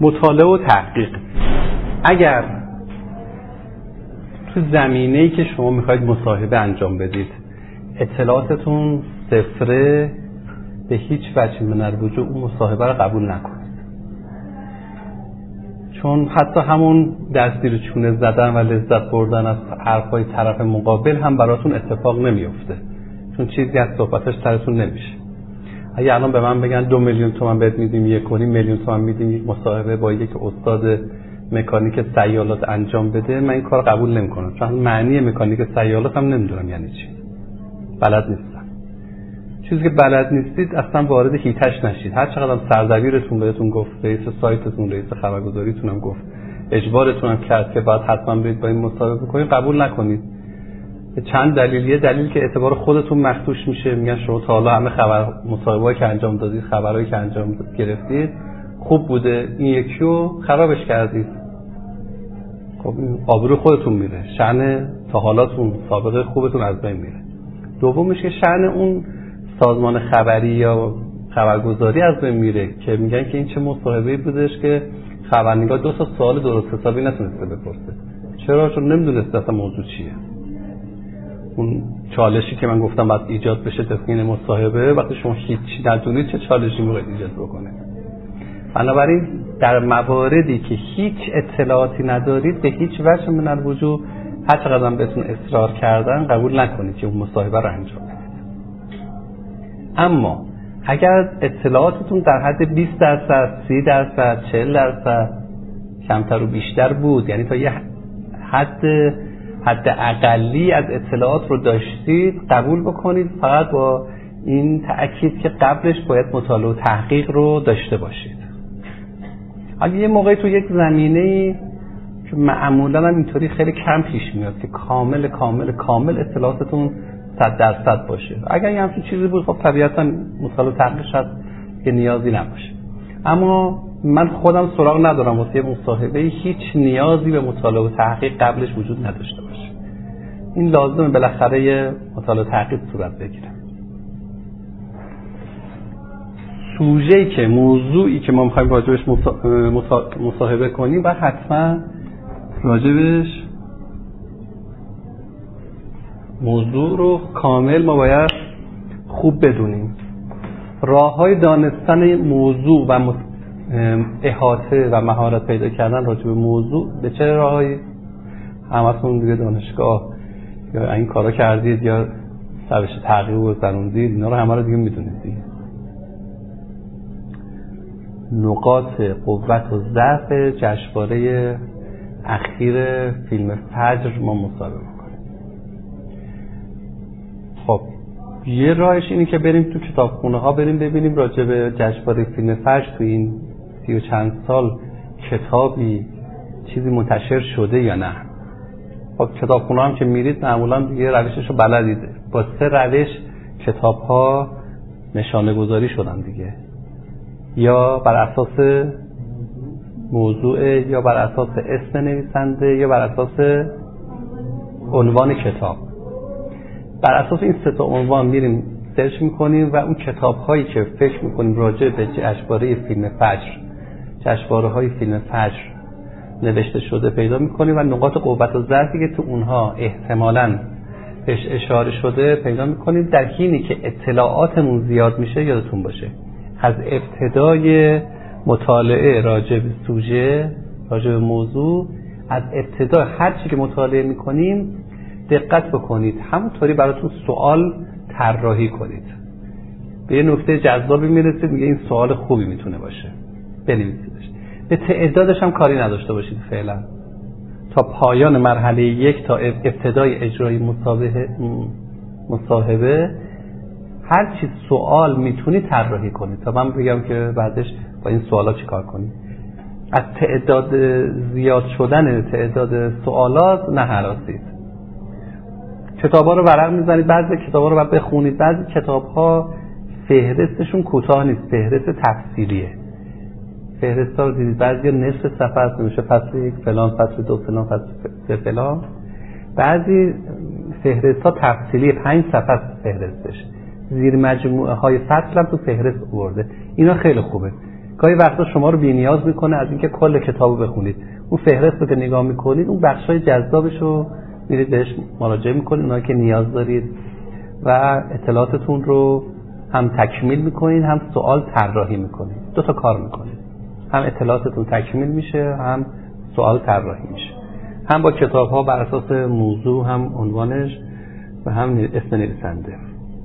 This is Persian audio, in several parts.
مطالعه و تحقیق. اگر تو زمینه‌ای که شما میخواید مصاحبه انجام بدید اطلاعاتتون صفره، به هیچ وجه من الوجوه اون مصاحبه رو قبول نکنید. چون حتی همون دستگیر چونه زدن و لذت بردن از حرفای طرف مقابل هم براتون اتفاق نمیفته، چون چیزی از صحبتش سرتون نمیشه. اگه الان به من بگن 2 میلیون تومان بهت میدیم، 1.5 میلیون تومان میدیم یک مصاحبه با یک استاد مکانیک سیالات انجام بده، من این کار قبول نمیکنم، چون معنی مکانیک سیالات هم نمیدونم یعنی چی، بلد نیستم. چیزی که بلد نیستید اصلا وارد هیتش نشید. هر چقدر سردبیرتون بهتون گفت، رئیس سایتتون، رئیس خبرگزاریتون هم گفت، اجبارتون هم کرد که باید حتما برید با این مصاحبه بکنید، قبول نکنید. به چند دلیل. یه دلیل که اعتبار خودتون مخدوش میشه، میگن شما تا حالا همه مصاحبه‌ای که انجام دادید، خبرایی که انجام گرفتید خوب بوده، این یکی رو خرابش کردید. خب آبرو خودتون میره، شأن تا حالاتون، سابقه خوبتون از بین میره. دومش که شأن اون سازمان خبری یا خبرگزاری از بین میره که میگن که این چه مصاحبه‌ای بودش که خبرنگار 2 تا سوال درست حسابی نتونسته بپرسه. چرا؟ چون نمیدونسته اصلا موضوع چیه. اون چالشی که من گفتم باید ایجاد بشه تفکین مصاحبه، وقتی شما هیچی ندونید چه چالشی میخواید ایجاد بکنه. بنابراین در مواردی که هیچ اطلاعاتی ندارید به هیچ وجه من الوجوه هر چقدر هم بهتون اصرار کردن قبول نکنید که اون مصاحبه رو انجام بدید. اما اگر اطلاعاتتون در حد 20%، 30%، 40% کمتر و بیشتر بود، یعنی تا یه حد اقلی از اطلاعات رو داشتید، قبول بکنید، فقط با این تأکید که قبلش باید مطالعه و تحقیق رو داشته باشید. اگه یه موقعی تو یک زمینه‌ای که معمولاً هم اینطوری خیلی کم پیش میاد که کامل اطلاعاتتون 100% باشه، اگر یه همچین چیزی بود خب طبیعتاً مطالعه و تحقیقش هست که نیازی نباشه. اما من خودم سراغ ندارم واسه مصاحبه هیچ نیازی به مطالعه و تحقیق قبلش وجود نداشته باشه. این لازمه بالاخره یه مطالعه و تحقیق صورت بگیره. سوژه‌ای که موضوعی که ما می‌خوایم راجبش مصاحبه کنیم و حتما راجبش موضوع رو کامل ما باید خوب بدونیم. راه‌های دانستن موضوع و احاطه و مهارت پیدا کردن راجب موضوع به چه راهی؟ همتون دیگه دانشگاه یا این کارا کردید یا روش تحقیق رو گذروندید، اینا رو همه رو دیگه میدونید دیگه. نقاط قوت و ضعف جشنواره اخیر فیلم فجر ما مصاحبه می‌کنیم. خب یه راهش اینه که بریم تو کتابخونه‌ها بریم ببینیم راجع به جشنواره فیلم فجر تو این 30 و چند سال کتابی چیزی منتشر شده یا نه. خب کتابخونه هم که میرید معمولا دیگه روشش رو بلدید، با 3 روش کتاب‌ها نشانه گذاری شدن دیگه، یا بر اساس موضوع، یا بر اساس اسم نویسنده، یا بر اساس عنوان کتاب. بر اساس این 3 تا عنوان میریم سرچ میکنیم و اون کتاب‌هایی که فکر میکنیم راجع به جشنواره فیلم فجر، جشنواره‌های فیلم فجر نوشته شده پیدا میکنیم و نقاط قوت و ضعفی که تو اونها احتمالاً بهش اشاره شده پیدا میکنیم. در حینی که اطلاعاتمون زیاد میشه، یادتون باشه از ابتدای مطالعه راجع به سوژه، راجع به موضوع، از ابتدا هر چی که مطالعه میکنیم دقت بکنید، همونطوری براتون سوال طراحی کنید. به یه نکته جذابی میرسید، میگه این سوال خوبی میتونه باشه، بنویسیدش. به تعدادش هم کاری نداشته باشید فعلا. تا پایان مرحله 1 تا ابتدای اجرای مصاحبه هر چی سوال میتونید طراحی کنید تا من بگم که بعدش با این سوالا چیکار کنید. از تعداد زیاد شدن تعداد سوالات نه هراسید. کتابا رو ورق میزنید، بعضی کتابا رو باید بخونید، بعضی کتاب‌ها فهرستشون کوتاه نیست، فهرست تفصیلیه. فهرستا رو دیدید بعضی نصف صفحه است، میشه فصل 1 فلان، فصل 2 فلان، فصل 3 فلان. بعضی فهرستا تفصیلی 5 صفحه است فهرستش. زیر مجموعه های فصل هم تو فهرست آورده. اینا خیلی خوبه. گاهی وقتا شما رو بی‌نیاز میکنه از اینکه کل کتابو بخونید. اون فهرست رو که نگاه میکنید، اون بخشای جذابش رو میرید بهش مراجعه میکنید، اونایی که نیاز دارید، و اطلاعاتتون رو هم تکمیل میکنید، هم سوال طراحی میکنید. 2 تا کار میکنید، هم اطلاعاتتون تکمیل میشه، هم سوال طراحی میشه، هم با کتاب‌ها بر اساس موضوع، هم عنوانش و هم اسم نویسنده.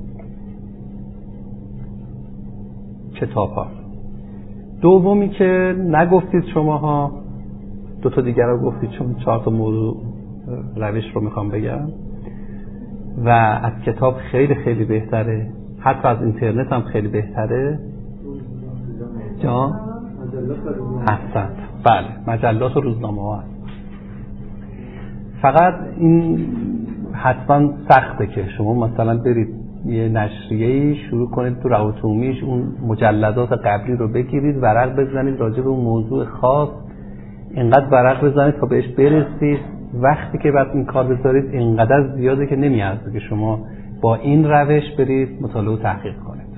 کتاب‌ها. دومی که نگفتید شماها، 2 تا دیگر رو گفتید چون 4 تا موضوع روش رو میخوام بگم و از کتاب خیلی خیلی بهتره، حتی از اینترنت هم خیلی بهتره. جا؟ احسنت. بله، مجلات و روزنامه ها هست. فقط این حتما سخته که شما مثلا برید یه نشریه‌ای شروع کنید تو روابط عمومیش اون مجلدات قبلی رو بگیرید، ورق بزنید راجع به اون موضوع خاص، اینقدر ورق بزنید تا بهش برسید. وقتی که بعد این کار بذارید اینقدر زیاده که نمیارزه که شما با این روش برید مطالعه و تحقیق کنید.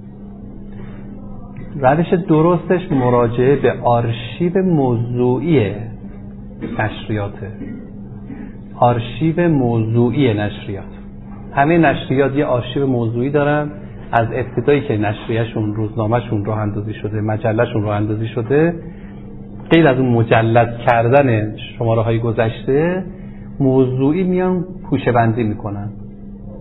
روش درستش مراجعه به آرشیو موضوعی نشریاته. آرشیو موضوعی نشریات. همه نشریات یه آرشیو موضوعی دارن، از ابتدایی که نشریه‌شون، روزنامه‌شون راه اندازی شده، مجله‌شون راه اندازی شده، غیر از اون مجلد کردن شماره‌های گذشته، موضوعی میان پوشه‌بندی میکنن.